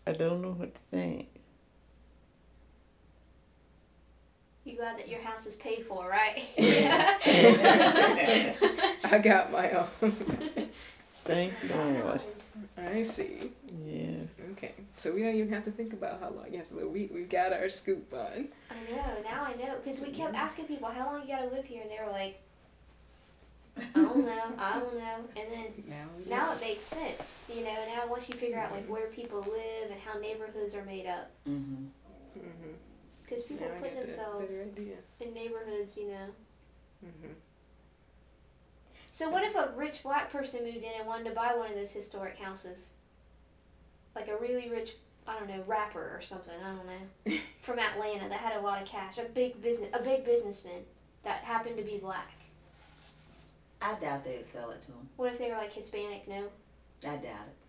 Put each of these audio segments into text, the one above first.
I don't know what to think. You glad that your house is paid for, right? I got my own. Thank Lord. I see. Yes. Okay, so we don't even have to think about how long you have to live. We got our scoop on. I know, now I know. Because we kept asking people, how long you gotta live here? And they were like, I don't know, I don't know. And then now it makes sense, you know. Now once you figure out like where people live and how neighborhoods are made up, Mhm. because people Now I put get themselves better idea. in neighborhoods, you know. Mhm. So what if a rich black person moved in and wanted to buy one of those historic houses, like a really rich, I don't know, rapper or something, I don't know, from Atlanta that had a lot of cash, a big businessman that happened to be black. I doubt they'd sell it to them. What if they were like Hispanic? No. I doubt it.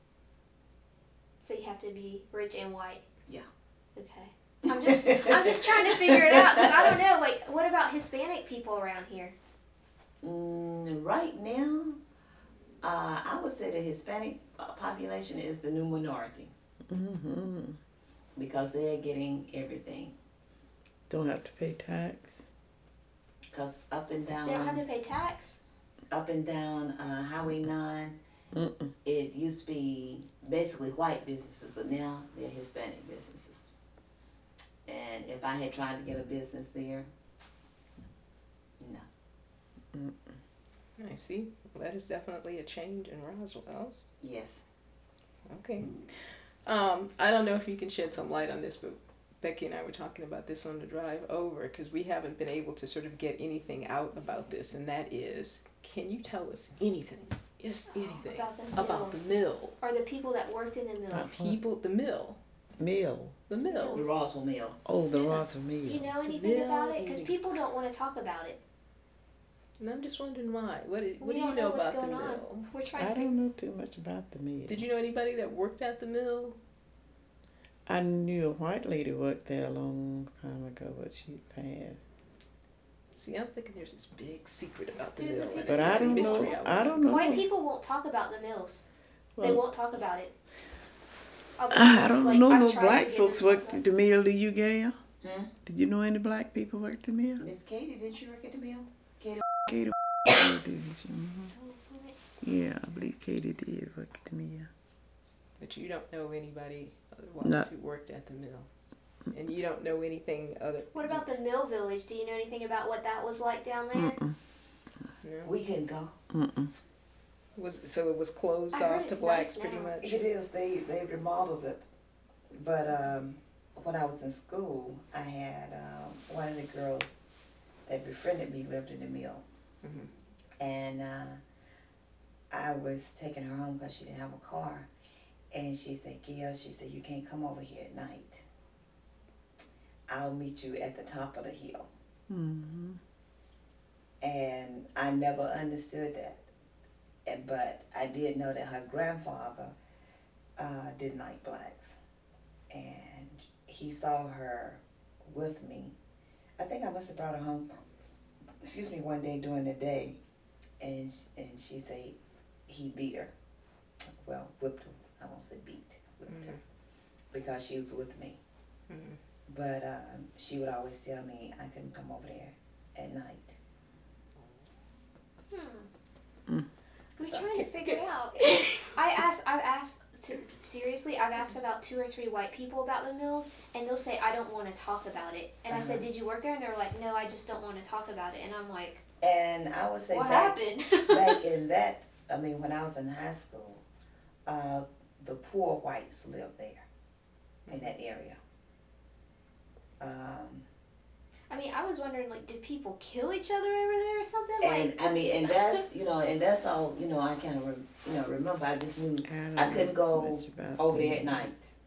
So you have to be rich and white. Yeah. Okay. I'm just trying to figure it out because I don't know. Like, what about Hispanic people around here? Right now, I would say the Hispanic population is the new minority Mhm. because they're getting everything. Don't have to pay tax. Because up and They don't have to down, pay tax. Highway 9, Mm-mm. it used to be basically white businesses, but now they're Hispanic businesses. And if I had tried to get a business there, no. I see. Well, that is definitely a change in Roswell. Yes. Okay. I don't know if you can shed some light on this, but Becky and I were talking about this on the drive over because we haven't been able to sort of get anything out about this, and that is, can you tell us anything, just anything, about the mill? Or the people that worked in the mill. The mill. Mill. The mill. The Roswell Mill. Oh, the Yeah. Roswell Do Mill. you know anything mill about it? Because and- people don't want to talk about it. And I'm just wondering why. What do We you don't know what's about the going on. mill? We're trying I to figure. don't know too much about the mill. Did you know anybody that worked at the mill? I knew a white lady worked there a long time ago, but she passed. See, I'm thinking there's this big secret about the There's a mill. big and But it's I a don't mystery know. wanna I don't know. White people won't talk about the mills. They Well, won't talk about it. I'll be I honest, don't like, know I've no tried to black get folks them to talk worked about at the mill. Do you, Gail? Hmm? Did you know any black people worked at the mill? Miss Katie, didn't you work at the mill? Katie did. it. Yeah, I believe Katie did work at the mill. But you don't know anybody otherwise No. who worked at the mill. And you don't know anything other. What about the mill village? Do you know anything about what that was like down there? Mm-mm. No? We couldn't go. Mm-mm. So it was closed I heard off to it's blacks nice pretty now. much. It is. They remodeled it. But when I was in school, I had one of the girls that befriended me lived in the mill. Mhm. And I was taking her home because she didn't have a car. And she said, Gail, she said, you can't come over here at night. I'll meet you at the top of the hill. Mm-hmm. And I never understood that. But I did know that her grandfather didn't like blacks. And he saw her with me. I think I must have brought her home, one day during the day. And she said he beat her. Well, whipped her. I won't say beat, whipped her. Because she was with me. Mhm. But she would always tell me I couldn't come over there at night. We're trying to figure it out. Seriously, I've asked about 2 or 3 white people about the mills, and they'll say, I don't want to talk about it. And I said, did you work there? And they're like, no, I just don't want to talk about it. And I'm like, And I would say what back happened? in that, when I was in high school, the poor whites lived there in that area. I mean, I was wondering, like, did people kill each other over there or something? And Like, and that's all I kind of remember. I just knew I couldn't go over there at night.